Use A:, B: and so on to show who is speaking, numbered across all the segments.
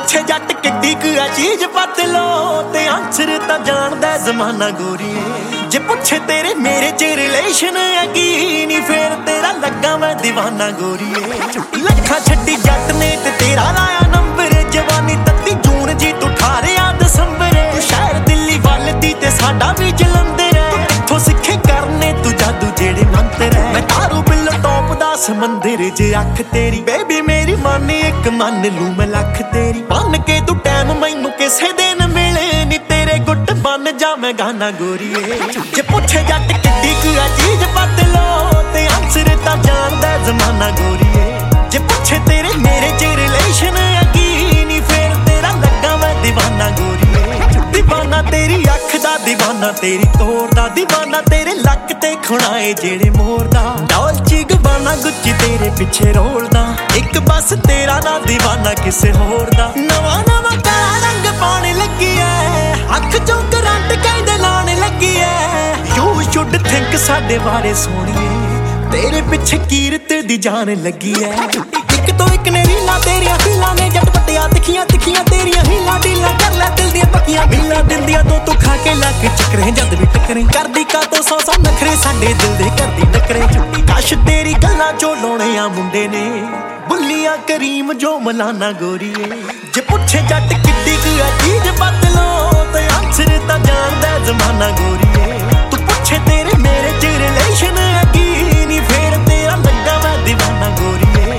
A: ਪੁੱਛੇ ਜੱਟ ਕਿੱਡੀ ਕੁ ਆ ਚੀਜ਼ ਪਤ ਲੋ ਤੇ ਆਂਸਰ ਤਾਂ ਜਾਣਦਾ ਜ਼ਮਾਨਾ ਗੋਰੀਏ। ਜੇ ਪੁੱਛੇ ਤੇਰੇ ਮੇਰੇ ਚ ਰਿਲੇਸ਼ਨ ਹੈ ਕੀ ਨੀ ਫੇਰ ਤੇਰਾ ਲੱਗਾ ਮੈਂ دیਵਾਨਾ ਗੋਰੀਏ। ਲੱਖਾਂ ਛੱਡੀ ਜੱਟ ਨੇ ਤੇ ਤੇਰਾ ਲਾਇਆ ਨੰਬਰ, ਜਵਾਨੀ ਤੱਤੀ ਜੂਨ ਜੀ ਤੂੰ 18 ਦਸੰਬਰ। ਤੂੰ ਸ਼ਹਿਰ ਦਿੱਲੀ ਵੱਲ ਦੀ ਤੇ ਸਾਡਾ ਵੀ ਜਲੰਧਰ ਹੈ, ਕਿੱਥੋਂ ਸਿੱਖੇ ਕਰਨੇ ਤੂੰ ਜਾਦੂ ਜਿਹੜੇ ਮੰਤਰ ਹੈ। ਮੈਂ ਤਾਰੂ ਬਿੱਲ ਟੌਪ ਦਾ ਸਮੁੰਦਰ ਚ ਅੱਖ ਤੇਰੀ ਬੇਬੀ ਮੇਰੀ ਮਾਨੀ ਇੱਕ ਮੰਨ ਲੂੰ ਮੈਂ ਲੱਖ ਤੇਰੀ। ਬਣ ਕੇ ਤੂੰ ਟਾਈਮ ਮੈਨੂੰ ਕਿਸੇ ਦਿਨ ਮਿਲੇ ਨੀ ਤੇਰੇ ਗੁੱਟ ਬਣ ਜਾ ਮੈਂ ਗਾਨਾ ਗੋਰੀਏ। ਜੇ ਪੁੱਛੇ ਜੱਟ ਕਿੱਡੀ ਕੁ ਆ ਚੀਜ਼ ਪਤ ਲੋ ਤੇ ਆਂਸਰ ਤਾਂ ਜਾਣਦਾ ਜ਼ਮਾਨਾ ਗੋਰੀਏ। ਜੇ ਪੁੱਛੇ ਤੇਰੇ ਮੇਰੇ ਚ ਰਿਲੇਸ਼ਨ ਹੈ ਕੀ ਨੀ ਫੇਰ ਤੇਰਾ ਲੱਗਾ ਮੈਂ دیਵਾਨਾ ਗੋਰੀਏ। دیਵਾਨਾ ਤੇਰੀ ਅੱਖ ਦਾ, دیਵਾਨਾ ਤੇਰੀ ਤੋਰ ਦਾ, دیਵਾਨਾ ਤੇਰੇ ਲੱਕ ਤੇ ਖੁਣਾਏ ਜਿਹੜੇ ਮੋਰ ਦਾ। ਡੋਲਚੀ ਗਬਾਨਾ ਗੁੱਚੀ ਤੇਰੇ ਪਿੱਛੇ ਰੋਲਦਾ, ਇੱਕ ਬਸ ਤੇਰਾ ਨਾ دیਵਾਨਾ ਕਿਸੇ ਹੋਰ ਦਾ। ਨਵਾਂ ਨਵਾਂ ਕਾਲਾ ਰੰਗ ਪਾਉਣ ਲੱਗੀ ਐ, ਅੱਖ ਚੋਂ ਕਰੰਟ ਕਹਿੰਦੇ ਲਾਉਣ ਲੱਗੀ ਐ। ਯੂ ਸ਼ੁੱਡ ਥਿੰਕ ਸਾਡੇ ਬਾਰੇ ਸੋਹਣੀਏ, ਤੇਰੇ ਪਿੱਛੇ ਕੀਰਤ ਦੀ ਜਾਨ ਲੱਗੀ ਐ। ਇੱਕ ਤੋਂ ਇੱਕ ਨੇ ਰੀਲਾਂ ਤੇਰੀਆਂ ਹੀਲਾਂ ਨੇ ਜੱਟ ਪੱਟੀਆਂ ਤਿੱਖੀਆਂ ਤਿੱਖੀਆਂ ਤੇਰੀਆਂ ਹੀਲਾਂ ਡੀਲਾਂ ਕਰ ਲੈ ਦਿਲ ਦੀਆਂ ਪੱਕੀਆਂ ਬਿੱਲਾਂ ਦਿੰਦੀਆਂ ਤੋਂ ਤੂੰ ਖਾ ਕੇ ਲੱਕ ਚੱਕਰੇ ਜਦ ਵੀ ਟੱਕਰੇ। ਕਰਦੀ ਕਾ ਤੋਂ ਸੌ ਨਖਰੇ ਸਾਡੇ ਦਿਲ ਦੇ ਕਰਦੀ ਨਖਰੇ। ਕਾਸ਼ ਤੇਰੀ ਗੱਲਾਂ ਚੋਂ ਲਾਉਣੇ ਆ ਮੁੰਡੇ ਨੇ ਬੁੱਲੀਆਂ ਕਰੀਮ ਜੋ ਮਲਾਨਾ ਗੋਰੀਏ। ਜੇ ਪੁੱਛੇ ਜੱਟ ਕਿੱਡੀ ਕੁ ਆ ਚੀਜ਼ ਪਤ ਲੋ ਤੇ ਆਂਸਰ ਤਾਂ ਜਾਣਦਾ ਜ਼ਮਾਨਾ ਗੋਰੀਏ। ਤੂੰ ਪੁੱਛੇ ਤੇਰੇ ਮੇਰੇ ਚ ਰਿਲੇਸ਼ਨ ਹੈ ਕੀ ਨੀ ਫੇਰ ਤੇਰਾ ਲੱਗਾ ਮੈਂ دیਵਾਨਾ ਗੋਰੀਏ।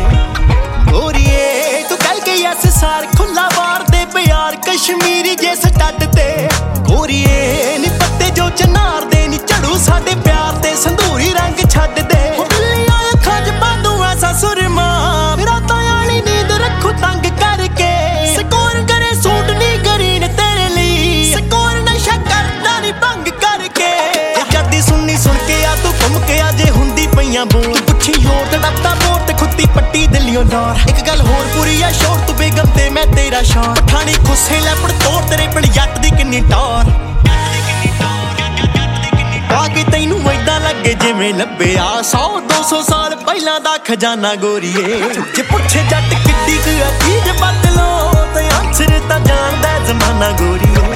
A: ਗੋਰੀਏ ਤੂੰ ਕਹਿ ਕੇ ਯਸ ਸਾਰ ਖੁੱਲਾ ਬਾਰ ਦੇ ਪਿਆਰ ਕਸ਼ਮੀਰੀ ਜੇ ਸਟੱਡ ਤੇ। ਗੋਰੀਏ ਨੀ ਪੱਤੇ ਜੋ ਚਨਾਰ ਦੇ ਨੀ ਝੜੂ ਸਾਡੇ ਪਿਆਰ ਤੇ ਸੰਧੂਰੀ ਰੰਗ ਛੱਡ ਦੇ। ਬਿੱਲੀਆਂ ਅੱਖਾਂ ਚ ਬਾਂਦੂ ਐਸਾ ਸੁਰਮਾ ਰਾਤਾਂ ਵਾਲੀ ਨੀਂਦ ਰੱਖੂ ਤੰਗ ਕਰਕੇ। ਸਕੋਰ ਕਰੇ ਸੂਟ ਨੀ ਗਰੀਨ ਤੇਰੇ ਲਈ, ਸਕੋਰ ਨਸ਼ਾ ਕਰਦਾ ਨੀ ਭੰਗ ਕਰਕੇ। ਜੱਦੀ ਸੁਣਨੀ ਸੁਣ ਕੇ ਆ ਤੂੰ ਘੁੰਮ ਕੇ ਆ ਜੇ ਹੁੰਦੀ ਪਈਆਂ ਬੋਲ। ਤੂੰ ਪੁੱਛੀ ਯੋਰ ਤੇ ਡੱਬਦਾ ਬੋਰ ਤੇ ਖੁੱਤੀ ਪੱਟੀ ਦਿੱਲੀਓਂ ਡੋਰ। ਇੱਕ ਗੱਲ ਹੋਰ ਪੂਰੀ ਆ ਸ਼ੋਰ ਤੂੰ ਬੇਗਮ ਤੇ ਮੈਂ ਤੇਰਾ ਸ਼ੌਰ। ਪਠਾਣੀ ਖੁੱਸੇ ਲੈਪੜ ਤੋੜ ਤੇਰੇ ਪਿੰਡ ਜੱਟ ਦੀ ਕਿੰਨੀ ਟੌਰ। ਆ ਕੇ ਤੈਨੂੰ ਏਦਾਂ ਲੱਗੇ ਜਿਵੇਂ ਲੱਭਿਆ 100-200 ਸਾਲ ਪਹਿਲਾਂ ਦਾ ਖਜ਼ਾਨਾ ਗੋਰੀਏ। ਜੇ ਪੁੱਛੇ ਜੱਟ ਕਿੱਡੀ ਕੁ ਆ ਚੀਜ਼ ਪਤ ਲੋ ਤੇ ਆਂਸਰ ਤਾਂ ਜਾਣਦਾ ਜ਼ਮਾਨਾ ਗੋਰੀਏ।